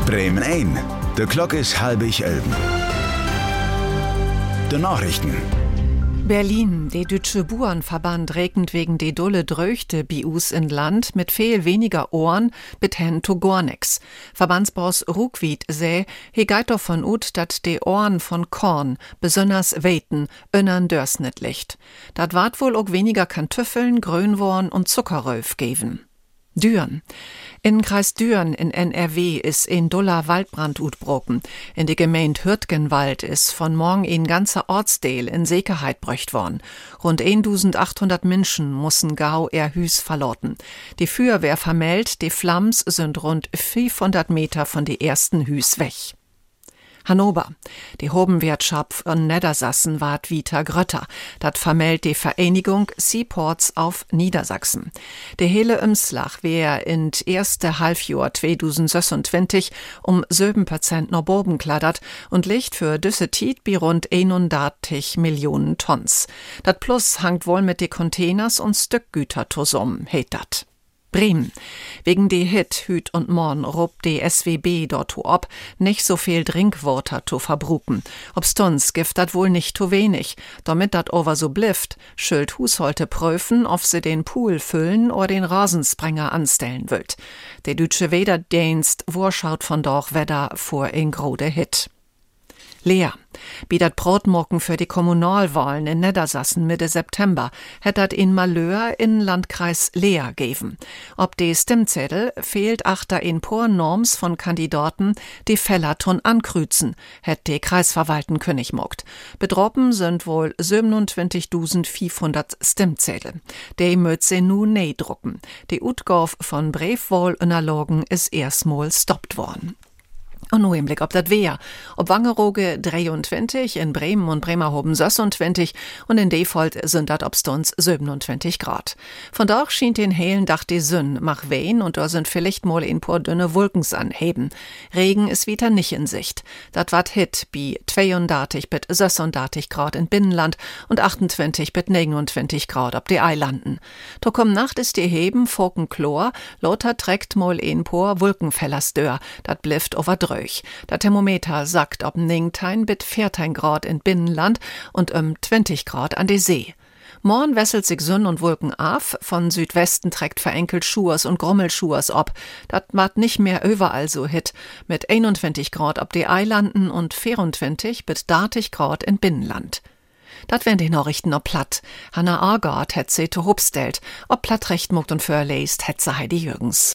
Bremen 1. De klok is 10:30. De Nachrichten. Berlin. Der Deutsche Bauernverband regnet wegen de dolle Dröchte bi us in Land mit viel weniger Ohren beten to gar nix. Verbandsboss Ruckwied säh, he geit davon ut, dat de Ohren von Korn besonders weiten, önnern dörsnet licht. Dat wart wohl auch weniger Kartoffeln, Grönworn und Zuckerröf geben. Düren. In Kreis Düren in NRW ist ein doller Waldbrand utbroken. In de Gemeinde Hürtgenwald ist von morgen ein ganzer Ortsdeel in Sicherheit bröcht worden. Rund 1800 Menschen mussen gau ihr Hüs verloten. Die Feuerwehr vermeldet, die Flamms sind rund 500 Meter von de ersten Hüs weg. Hannover. Die Hobenwirtschaft von Niedersachsen ward wieder grötter. Dat vermeldet die Vereinigung Seaports auf Niedersachsen. Der hele Umslag wär in erste Halbjahr 2026 um 7% nach oben kladdert und liegt für düsse Tiet bi rund 31 Millionen Tons. Dat Plus hangt wohl mit de Containers und Stückgüter zusammen, heet dat. Bremen. Wegen de Hit hüt und morn rob de SWB dort ob, nicht so viel Trinkwater zu verbruken. Obstons gift dat wohl nicht zu wenig. Damit dat over so blifft, schuld Husholte prüfen, ob se den Pool füllen oder den Rasensprenger anstellen wollt. Der deutsche Wetterdienst vorschaut von doch Wetter vor in grode Hit. Leer. Wie dat Brotmocken für die Kommunalwahlen in Niedersachsen Mitte September hätt dat in Malheur in Landkreis Leer geben. Ob de Stimmzettel fehlt achter in por Norms von Kandidaten, die Fellerton ankrüzen, hätt de Kreisverwalten König mogt. Bedroppen sind wohl 27.500 Stimmzettel. De möt se nu nee drucken. Die Utgauf von Briefwahlunterlagen ist erstmal stoppt worden. Und nur im Blick ob dat wär. Ob Wangerooge 23, in Bremen und Bremerhoven 26 und in Defold sind dat obstons 27 Grad. Von dort schien den hellen Dach die Sünn mach wehen und da sind vielleicht mal ein paar dünne Wolkens anheben. Regen ist wieder nicht in Sicht. Dat wat hit bi 32 bis 36 Grad in Binnenland und 28 bis 29 Grad ob die Eilanden. To komm Nacht ist die Heben Fokenchlor, lauter trägt mal ein paar Wolkenfellers dör, dat blifft over drö. Der Thermometer sagt ob 19 bis 14 Grad in Binnenland und 20 Grad an der See. Morgen wesselt sich Sonn und Wolken auf, von Südwesten trägt verenkelt Schuers und Grommelschuers ob. Dat mat nicht mehr überall so hit, mit 21 Grad ob die Eilanden und 24 bis 30 Grad in Binnenland. Dat wären die Nachrichten ob platt. Hanna Argard hätt se to hubstellt, ob platt recht mogt und förleist hätt se Heidi Jürgens.